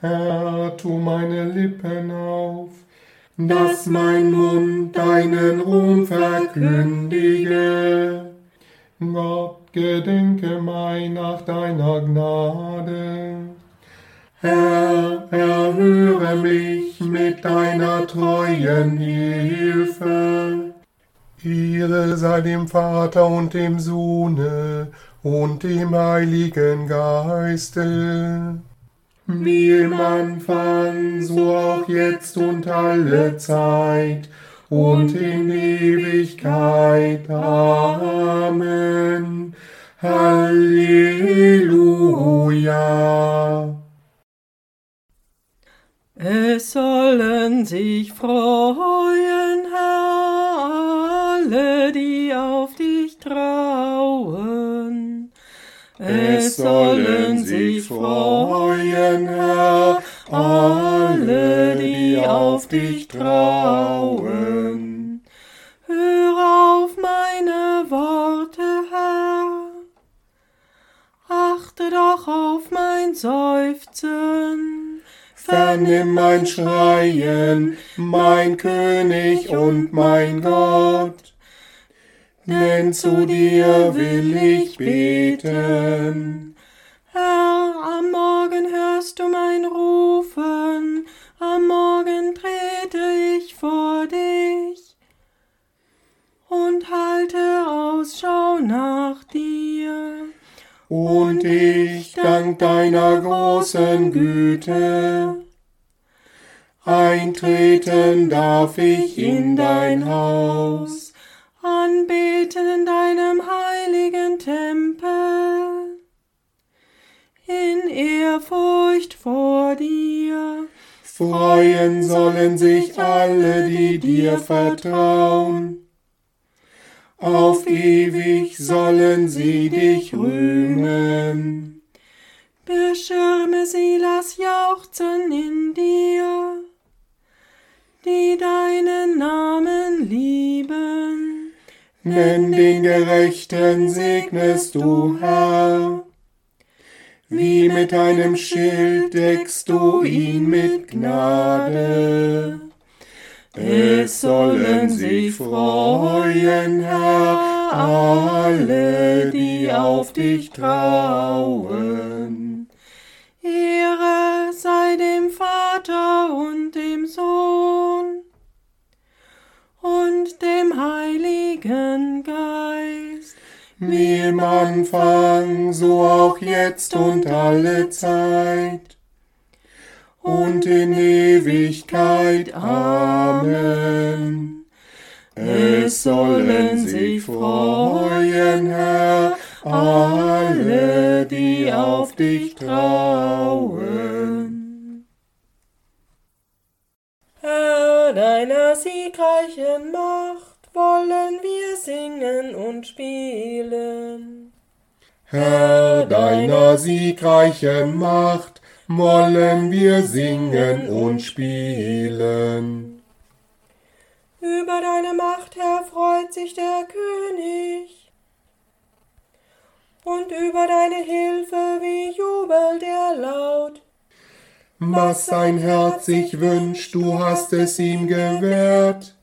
Herr, tu meine Lippen auf, dass mein Mund deinen Ruhm verkündige. Gott, gedenke mein nach deiner Gnade. Herr, erhöre mich mit deiner treuen Hilfe. Ehre sei dem Vater und dem Sohne und dem Heiligen Geiste. Wie im Anfang, so auch jetzt und alle Zeit und in Ewigkeit. Amen. Halleluja. Es sollen sich freuen, Herr, alle, die auf dich trauen. Es sollen sich freuen, Herr, alle, die auf dich trauen. Hör auf meine Worte, Herr, achte doch auf mein Seufzen. Vernimm mein Schreien, mein König und mein Gott, denn zu dir will ich beten. Herr, am Morgen hörst du mein Rufen, am Morgen trete ich vor dich und halte Ausschau nach dir. Und ich dank deiner großen Güte. Eintreten darf ich in dein Haus, anbeten in deinem heiligen Tempel, in Ehrfurcht vor dir. Freuen sollen sich alle, die dir vertrauen. Auf ewig sollen sie dich rühmen. Beschirme sie, lass jauchzen in dir, die deinen Namen lieben. Denn den Gerechten segnest du, Herr. Wie mit einem Schild deckst du ihn mit Gnade. Es sollen sich freuen, Herr, alle, die auf dich trauen. Ehre sei dem Vater und dem Sohn und dem Heiligen Geist. Wie im Anfang, so auch jetzt und alle Zeit. Und in Ewigkeit. Amen. Es sollen sich freuen, Herr, alle, die auf dich trauen. Herr, deiner siegreichen Macht wollen wir singen und spielen. Herr, deiner siegreichen Macht wollen wir singen und spielen. Über deine Macht, Herr, freut sich der König, und über deine Hilfe, wie jubelt er laut. Was sein Herz sich wünscht, du hast es ihm gewährt.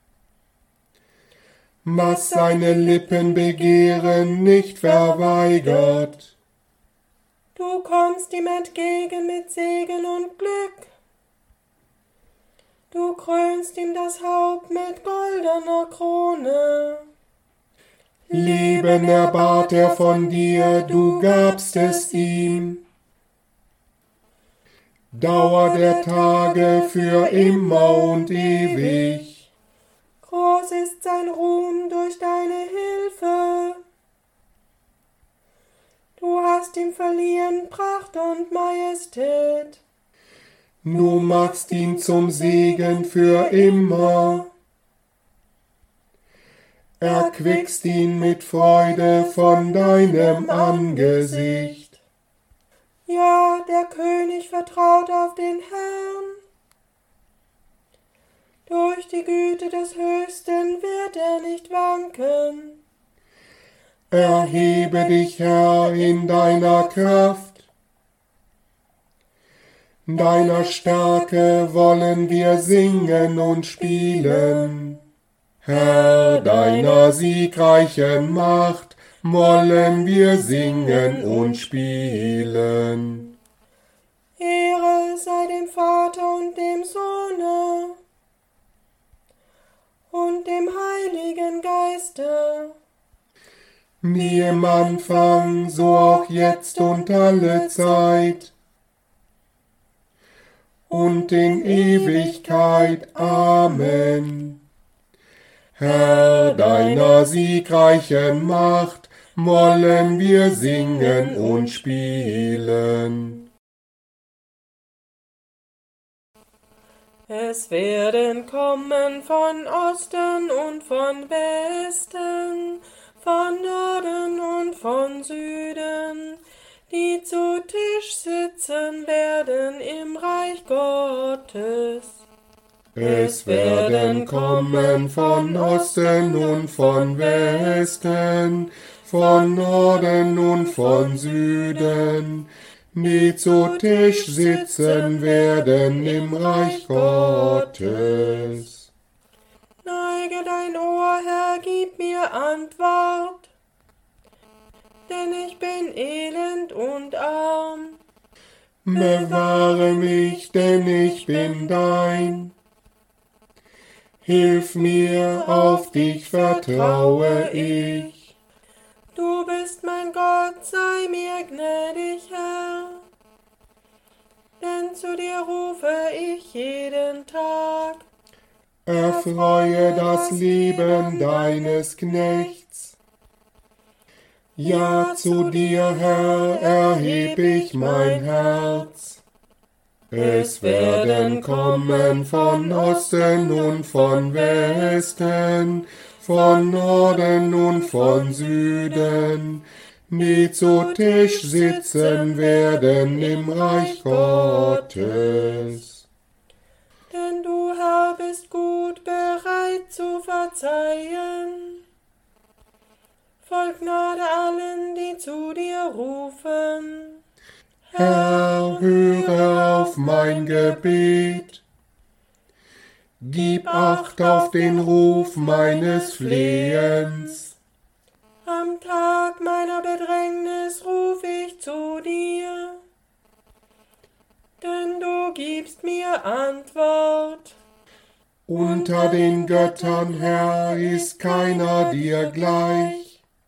Was seine Lippen begehren, nicht verweigert. Du kommst ihm entgegen mit Segen und Glück. Du krönst ihm das Haupt mit goldener Krone. Leben erbat er von dir, du gabst es ihm. Dauer der Tage für immer und ewig. Groß ist sein Ruhm durch deine Hilfe. Du hast ihm verliehen Pracht und Majestät. Du machst ihn zum Segen für immer. Erquickst ihn mit Freude von deinem Angesicht. Ja, der König vertraut auf den Herrn. Durch die Güte des Höchsten wird er nicht wanken. Erhebe dich, Herr, in deiner Kraft. Deiner Stärke wollen wir singen und spielen. Herr, deiner siegreichen Macht wollen wir singen und spielen. Ehre sei dem Vater und dem Sohne und dem Heiligen Geiste, Wie im Anfang, so auch jetzt und alle Zeit und in Ewigkeit. Amen. Herr, deiner siegreichen Macht wollen wir singen und spielen. Es werden kommen von Osten und von Westen, von Norden und von Süden, die zu Tisch sitzen werden im Reich Gottes. Es werden kommen von Osten und von Westen, von Norden und von Süden, die zu Tisch sitzen werden im Reich Gottes. Neige dein Ohr, Herr, gib mir Antwort, denn ich bin elend und arm. Bewahre mich, denn ich bin dein. Hilf mir, auf dich vertraue ich. Du bist mein Gott, sei mir gnädig, Herr, denn zu dir rufe ich jeden Tag. Erfreue das Leben deines Knechts. Ja, zu dir, Herr, erheb ich mein Herz. Es werden kommen von Osten und von Westen, von Norden und von Süden, die zu Tisch sitzen werden im Reich Gottes. Denn du, Herr, bist gut, bereit zu verzeihen, voll Gnade allen, die zu dir rufen. Herr, höre auf mein Gebet. Gib Acht auf den Ruf meines Flehens. Am Tag meiner Bedrängnis ruf ich zu dir, denn du gibst mir Antwort. Unter den Göttern, Herr, ist keiner dir gleich.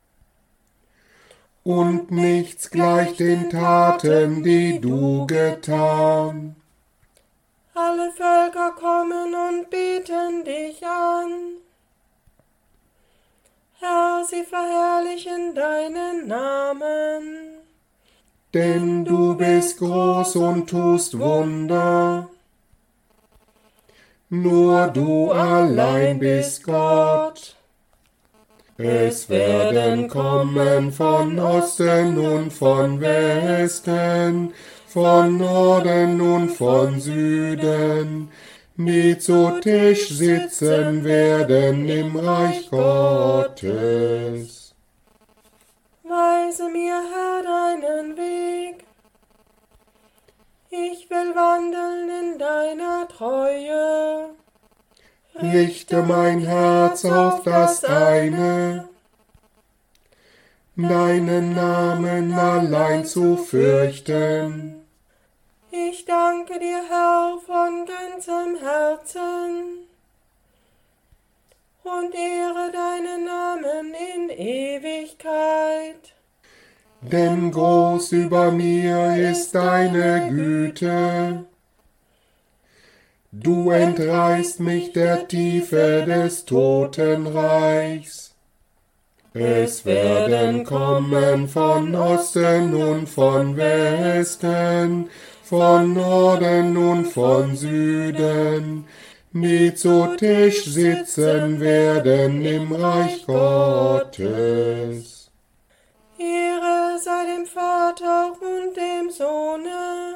Und nichts gleicht den Taten, die du getan. Alle Völker kommen und beten dich an. Herr, sie verherrlichen deinen Namen. Denn du bist groß und tust Wunder. Nur du allein bist Gott. Es werden kommen von Osten und von Westen, von Norden und von Süden, die zu Tisch sitzen werden im Reich Gottes. Weise mir, Herr, deinen Weg. Ich will wandeln in deiner Treue. Richte mein Herz auf das eine, deinen Namen allein zu fürchten. Ich danke dir, Herr, von ganzem Herzen und ehre deinen Namen in Ewigkeit. Denn groß über mir ist deine Güte. Du entreißt mich der Tiefe des Totenreichs. Es werden kommen von Osten und von Westen, von Norden und von Süden, die zu Tisch sitzen werden im Reich Gottes. Ehre sei dem Vater und dem Sohne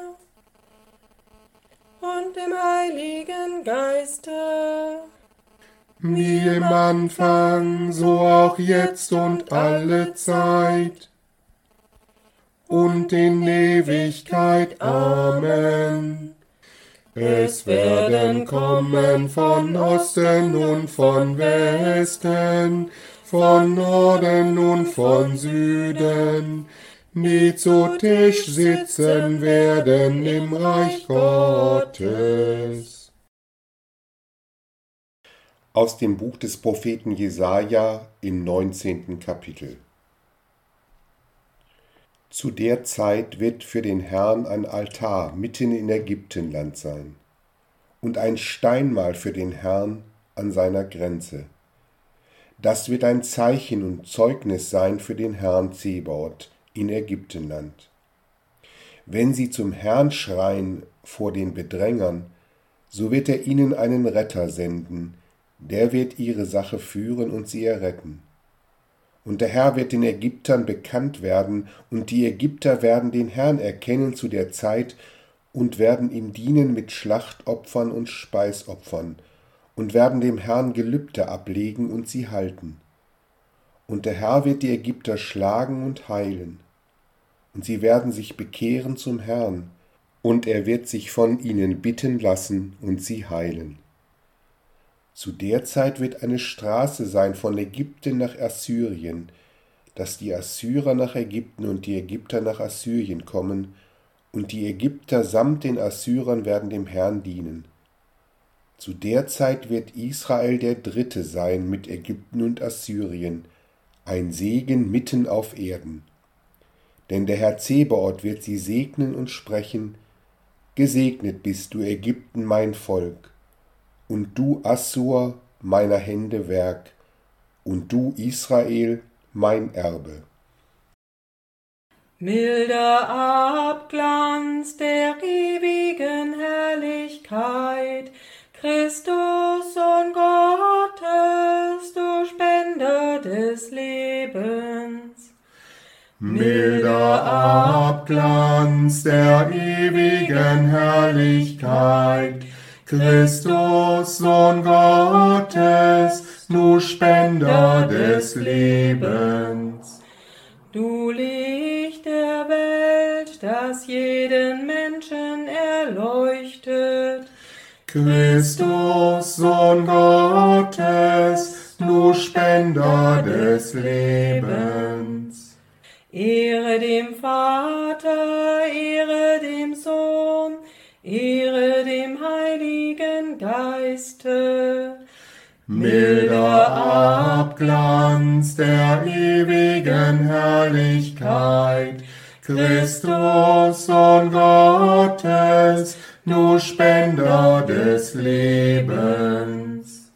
und dem Heiligen Geiste, Wie im Anfang, so auch jetzt und alle Zeit und in Ewigkeit. Amen. Es werden kommen von Osten und von Westen, von Norden und von Süden, die zu Tisch sitzen werden im Reich Gottes. Aus dem Buch des Propheten Jesaja im 19. Kapitel. Zu der Zeit wird für den Herrn ein Altar mitten in Ägyptenland sein und ein Steinmal für den Herrn an seiner Grenze. Das wird ein Zeichen und Zeugnis sein für den Herrn Zebaoth in Ägyptenland. Wenn sie zum Herrn schreien vor den Bedrängern, so wird er ihnen einen Retter senden, der wird ihre Sache führen und sie erretten. Und der Herr wird den Ägyptern bekannt werden, und die Ägypter werden den Herrn erkennen zu der Zeit und werden ihm dienen mit Schlachtopfern und Speisopfern und werden dem Herrn Gelübde ablegen und sie halten. Und der Herr wird die Ägypter schlagen und heilen, und sie werden sich bekehren zum Herrn, und er wird sich von ihnen bitten lassen und sie heilen. Zu der Zeit wird eine Straße sein von Ägypten nach Assyrien, dass die Assyrer nach Ägypten und die Ägypter nach Assyrien kommen, und die Ägypter samt den Assyrern werden dem Herrn dienen. Zu der Zeit wird Israel der Dritte sein mit Ägypten und Assyrien, ein Segen mitten auf Erden. Denn der Herr Zebaoth wird sie segnen und sprechen: Gesegnet bist du, Ägypten, mein Volk, und du, Assur, meiner Hände Werk, und du, Israel, mein Erbe. Milder Abglanz der ewigen Herrlichkeit, Christus, Sohn Gottes, du Spender des Lebens. Milder Abglanz der ewigen Herrlichkeit, Christus, Sohn Gottes, du Spender des Lebens. Du Licht der Welt, das jeden Menschen erleuchtet, Christus, Sohn Gottes, du Spender des Lebens. Ehre dem Vater, Ehre dem Sohn, Ehre dem Heiligen Geiste. Milder Abglanz der ewigen Herrlichkeit, Christus, Sohn Gottes, du Spender des Lebens.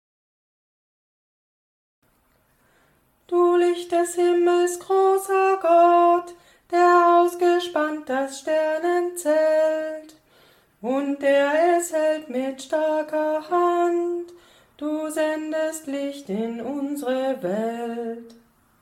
Du Licht des Himmels, großer Gott, der ausgespannt das Sternenzelt und der es hält mit starker Hand, du sendest Licht in unsere Welt.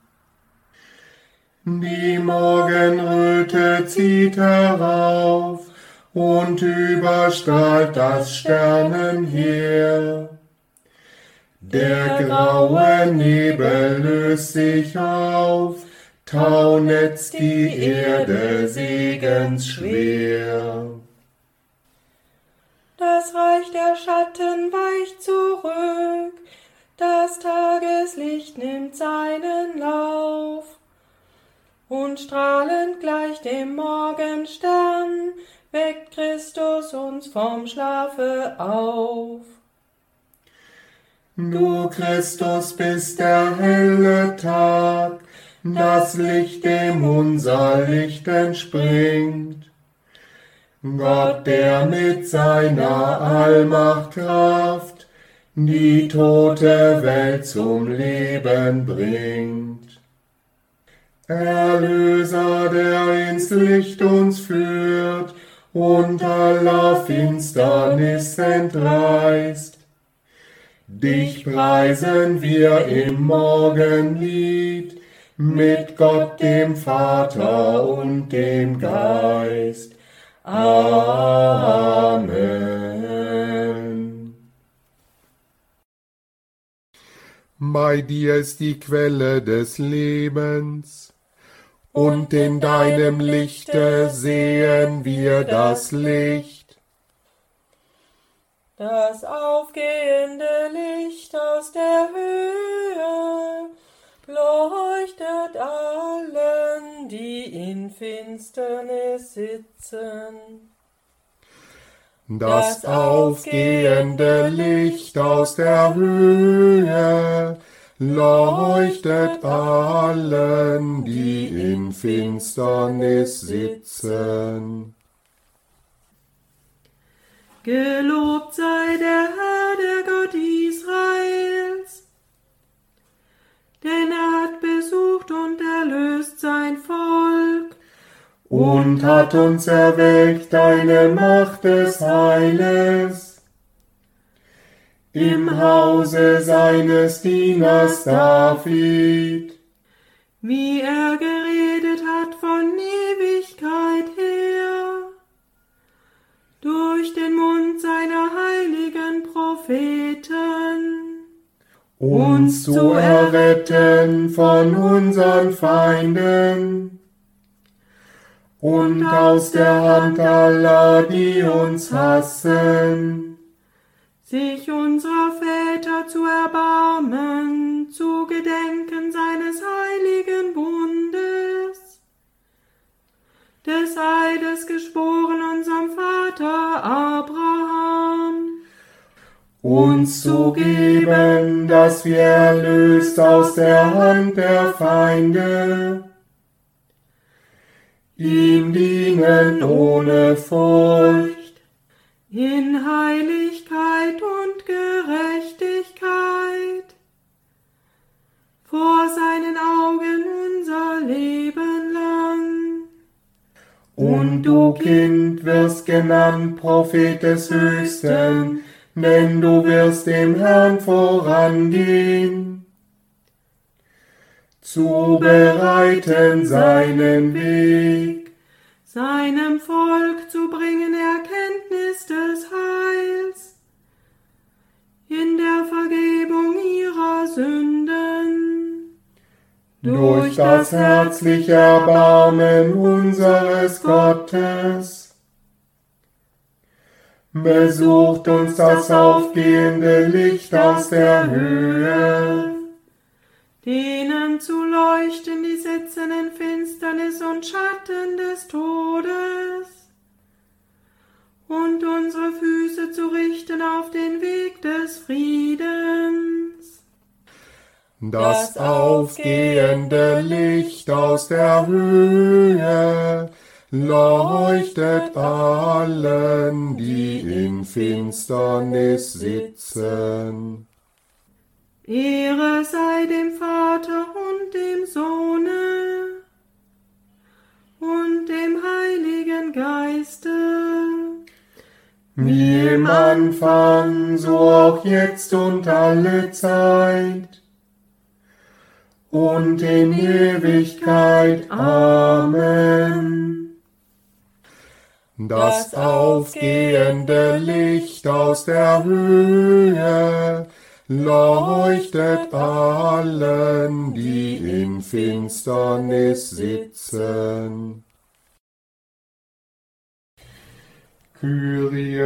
Die Morgenröte zieht herauf und überstrahlt das Sternenheer. Der graue Nebel löst sich auf, taunetzt die Erde segensschwer. Das Reich der Schatten weicht zurück, das Tageslicht nimmt seinen Lauf, und strahlend gleich dem Morgenstern weckt Christus uns vom Schlafe auf. Du Christus bist der helle Tag, das Licht, dem unser Licht entspringt. Gott, der mit seiner Allmachtkraft die tote Welt zum Leben bringt. Erlöser, der ins Licht uns führt und aller Finsternis entreißt. Dich preisen wir im Morgenlied mit Gott dem Vater und dem Geist. Amen. Bei dir ist die Quelle des Lebens, und in deinem Lichte sehen wir das Licht. Das aufgehende Licht aus der Höhe leuchtet allen, die in Finsternis sitzen. Das aufgehende Licht aus der Höhe leuchtet allen, die in Finsternis sitzen. Gelobt sei der Herr, der Gott Israels, denn er hat besucht und erlöst sein Volk und hat uns erweckt eine Macht des Heiles im Hause seines Dieners David, wie er geredet hat von Ewigkeit her, durch den Mund seiner heiligen Propheten, uns zu erretten von unseren Feinden und aus der Hand aller, die uns hassen, sich unserer Väter zu erbarmen, zu gedenken seines heiligen Bundes, des Eides geschworen unserem Vater Abraham, uns zu geben, dass wir erlöst aus der Hand der Feinde ihm dienen ohne Furcht, in Heiligkeit und Gerechtigkeit, vor seinen Augen unser Leben lang. Und du, Kind, wirst genannt Prophet des Höchsten, denn du wirst dem Herrn vorangehen, zu bereiten seinen Weg, seinem Volk zu bringen Erkenntnis des Heils, in der Vergebung ihrer Sünden, durch das herzliche Erbarmen unseres Gottes. Besucht uns das aufgehende Licht aus der Höhe, denen zu leuchten, die sitzen in Finsternis und Schatten des Todes, und unsere Füße zu richten auf den Weg des Friedens. das aufgehende Licht aus der Höhe leuchtet allen, die in Finsternis sitzen. Ehre sei dem Vater und dem Sohne und dem Heiligen Geiste, Wie im Anfang, so auch jetzt und alle Zeit und in Ewigkeit. Amen. Das aufgehende Licht aus der Höhe leuchtet allen, die in Finsternis sitzen. Kyrie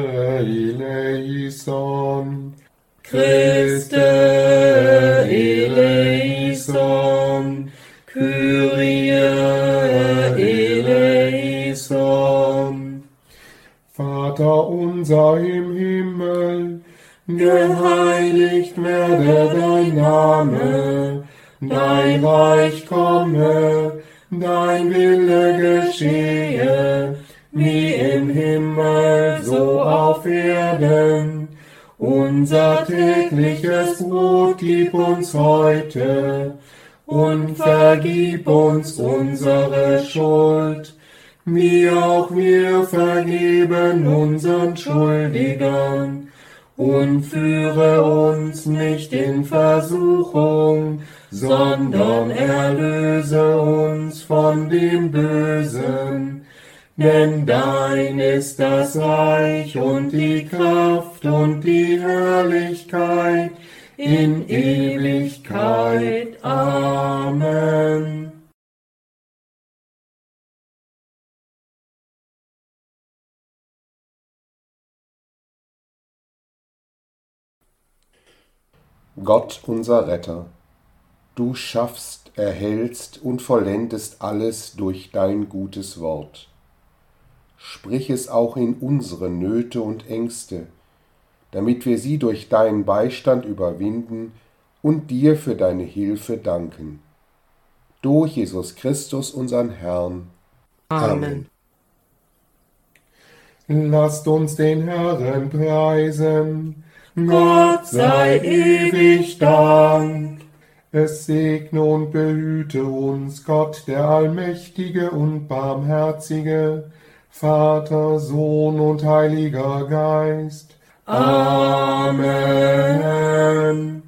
eleison, Christe eleison, Kyrie eleison. Vater unser im Himmel, geheiligt werde dein Name, dein Reich komme, dein Wille geschehe, wie im Himmel, so auf Erden. Unser tägliches Brot gib uns heute und vergib uns unsere Schuld, wie auch wir vergeben unseren Schuldigern. Und führe uns nicht in Versuchung, sondern erlöse uns von dem Bösen. Denn dein ist das Reich und die Kraft und die Herrlichkeit in Ewigkeit. Amen. Gott unser Retter, du schaffst, erhältst und vollendest alles durch dein gutes Wort. Sprich es auch in unsere Nöte und Ängste, damit wir sie durch deinen Beistand überwinden und dir für deine Hilfe danken. Durch Jesus Christus, unseren Herrn. Amen. Lasst uns den Herrn preisen. Gott sei ewig Dank. Es segne und behüte uns Gott, der Allmächtige und Barmherzige, Vater, Sohn und Heiliger Geist. Amen.